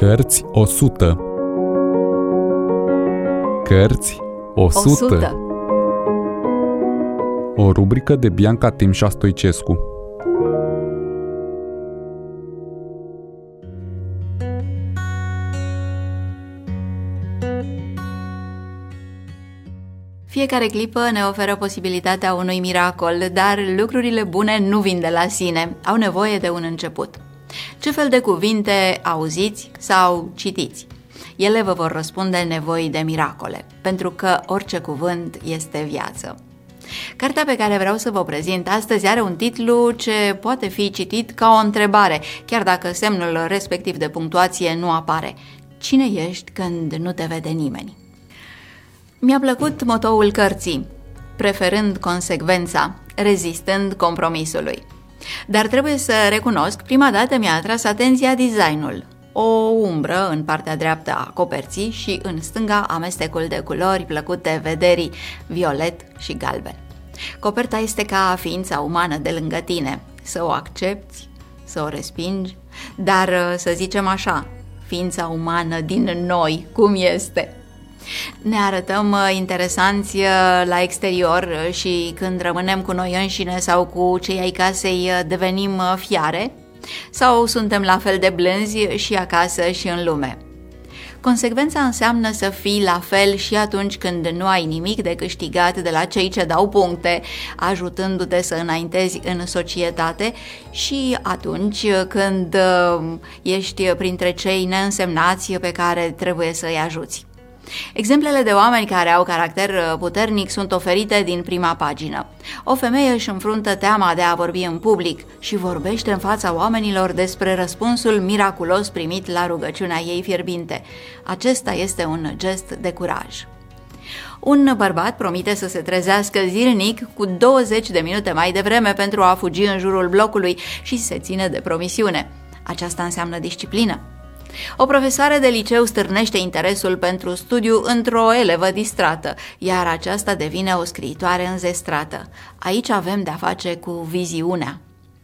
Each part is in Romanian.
Cărți 100. Cărți 100. O rubrică de Bianca Timșa Stoicescu. Fiecare clipă ne oferă posibilitatea unui miracol, dar lucrurile bune nu vin de la sine, au nevoie de un început. Ce fel de cuvinte auziți sau citiți? Ele vă vor răspunde nevoii de miracole, pentru că orice cuvânt este viață. Cartea pe care vreau să vă prezint astăzi are un titlu ce poate fi citit ca o întrebare, chiar dacă semnul respectiv de punctuație nu apare. Cine ești când nu te vede nimeni? Mi-a plăcut motoul cărții, preferând consecvența, rezistând compromisului. Dar trebuie să recunosc, prima dată mi-a atras atenția designul. O umbră în partea dreaptă a coperții și în stânga amestecul de culori plăcute vederii, violet și galben. Coperta este ca ființa umană de lângă tine, să o accepti, să o respingi, dar să zicem așa, ființa umană din noi, cum este? Ne arătăm interesanți la exterior și când rămânem cu noi înșine sau cu cei ai casei devenim fiare? Sau suntem la fel de blânzi și acasă și în lume? Consecvența înseamnă să fii la fel și atunci când nu ai nimic de câștigat de la cei ce dau puncte, ajutându-te să înaintezi în societate, și atunci când ești printre cei neînsemnați pe care trebuie să-i ajuți. Exemplele de oameni care au caracter puternic sunt oferite din prima pagină. O femeie își înfruntă teama de a vorbi în public și vorbește în fața oamenilor despre răspunsul miraculos primit la rugăciunea ei fierbinte. Acesta este un gest de curaj. Un bărbat promite să se trezească zilnic cu 20 de minute mai devreme pentru a fugi în jurul blocului și se ține de promisiune. Aceasta înseamnă disciplină. O profesoară de liceu stârnește interesul pentru studiu într-o elevă distrată, iar aceasta devine o scriitoare înzestrată. Aici avem de-a face cu viziunea.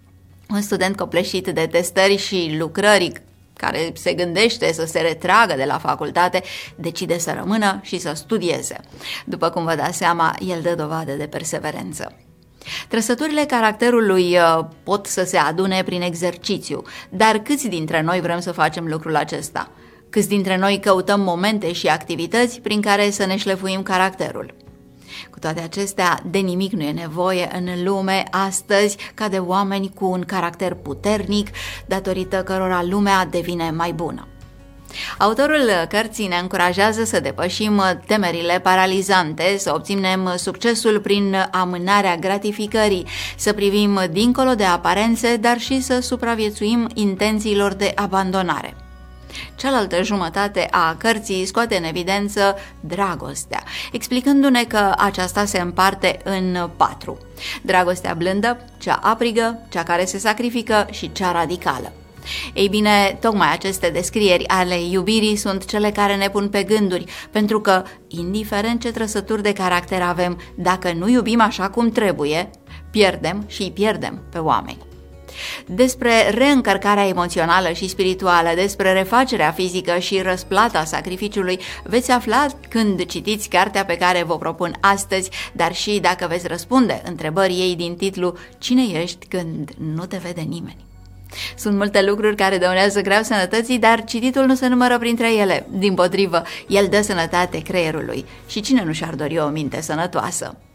Un student copleșit de testări și lucrări, care se gândește să se retragă de la facultate, decide să rămână și să studieze. După cum vă dați seama, el dă dovadă de perseverență. Trăsăturile caracterului pot să se adune prin exercițiu, dar câți dintre noi vrem să facem lucrul acesta? Câți dintre noi căutăm momente și activități prin care să ne șlefuim caracterul? Cu toate acestea, de nimic nu e nevoie în lume astăzi ca de oameni cu un caracter puternic, datorită cărora lumea devine mai bună. Autorul cărții ne încurajează să depășim temerile paralizante, să obținem succesul prin amânarea gratificării, să privim dincolo de aparențe, dar și să supraviețuim intențiilor de abandonare. Cealaltă jumătate a cărții scoate în evidență dragostea, explicându-ne că aceasta se împarte în 4. Dragostea blândă, cea aprigă, cea care se sacrifică și cea radicală. Ei bine, tocmai aceste descrieri ale iubirii sunt cele care ne pun pe gânduri, pentru că, indiferent ce trăsături de caracter avem, dacă nu iubim așa cum trebuie, pierdem și îi pierdem pe oameni. Despre reîncărcarea emoțională și spirituală, despre refacerea fizică și răsplata sacrificiului veți afla când citiți cartea pe care vă propun astăzi, dar și dacă veți răspunde întrebării ei din titlu Cine ești când nu te vede nimeni? Sunt multe lucruri care dăunează grav sănătății, dar cititul nu se numără printre ele. Dimpotrivă, el dă sănătate creierului și cine nu și-ar dori o minte sănătoasă?